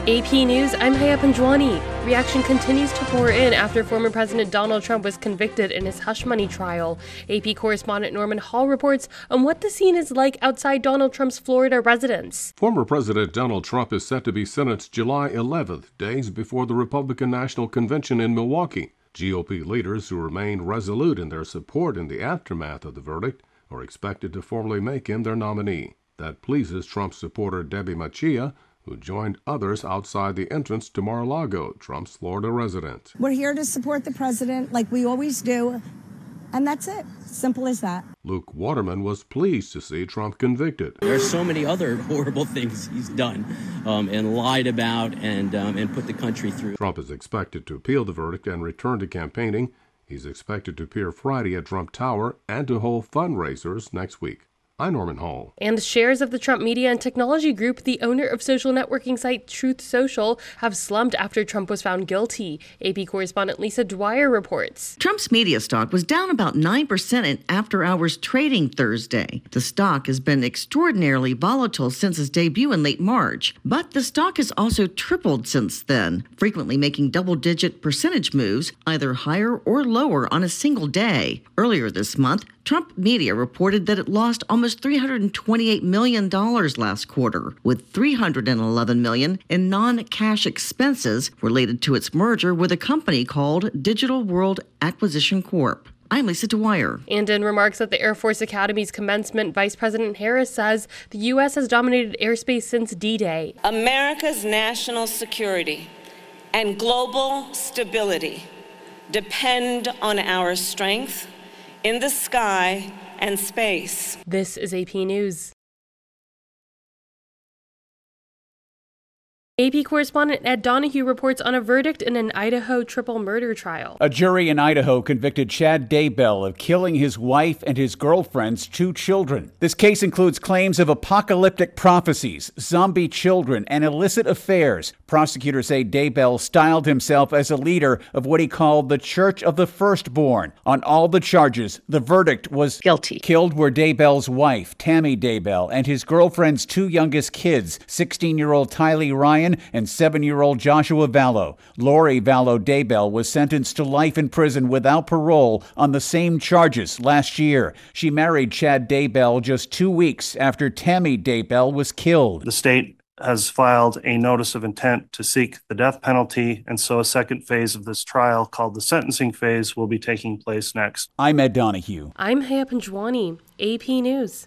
AP News, I'm Haya Panjwani. Reaction continues to pour in after former President Donald Trump was convicted in his hush money trial. AP correspondent Norman Hall reports on what the scene is like outside Donald Trump's Florida residence. Former President Donald Trump is set to be sentenced July 11th, days before the Republican National Convention in Milwaukee. GOP leaders who remained resolute in their support in the aftermath of the verdict are expected to formally make him their nominee. That pleases Trump supporter Debbie Machia, who joined others outside the entrance to Mar-a-Lago, Trump's Florida residence. We're here to support the president like we always do, and that's it. Simple as that. Luke Waterman was pleased to see Trump convicted. There are so many other horrible things he's done and lied about and put the country through. Trump is expected to appeal the verdict and return to campaigning. He's expected to appear Friday at Trump Tower and to hold fundraisers next week. I'm Norman Hall. And shares of the Trump Media and Technology Group, the owner of social networking site Truth Social, have slumped after Trump was found guilty. AP correspondent Lisa Dwyer reports. Trump's media stock was down about 9% in after-hours trading Thursday. The stock has been extraordinarily volatile since its debut in late March, but the stock has also tripled since then, frequently making double-digit percentage moves, either higher or lower on a single day. Earlier this month, Trump Media reported that it lost almost $328 million last quarter, with $311 million in non-cash expenses related to its merger with a company called Digital World Acquisition Corp. I'm Lisa Dwyer. And in remarks at the Air Force Academy's commencement, Vice President Harris says the U.S. has dominated airspace since D-Day. America's national security and global stability depend on our strength in the sky and space. This is AP News. AP correspondent Ed Donahue reports on a verdict in an Idaho triple murder trial. A jury in Idaho convicted Chad Daybell of killing his wife and his girlfriend's 2 children. This case includes claims of apocalyptic prophecies, zombie children, and illicit affairs. Prosecutors say Daybell styled himself as a leader of what he called the Church of the Firstborn. On all the charges, the verdict was guilty. Killed were Daybell's wife, Tammy Daybell, and his girlfriend's 2 youngest kids, 16-year-old Tylee Ryan and 7-year-old Joshua Vallow. Lori Vallow Daybell was sentenced to life in prison without parole on the same charges last year. She married Chad Daybell just 2 weeks after Tammy Daybell was killed. The state has filed a notice of intent to seek the death penalty, and so a second phase of this trial, called the sentencing phase, will be taking place next. I'm Ed Donahue. I'm Haya Panjwani, AP News.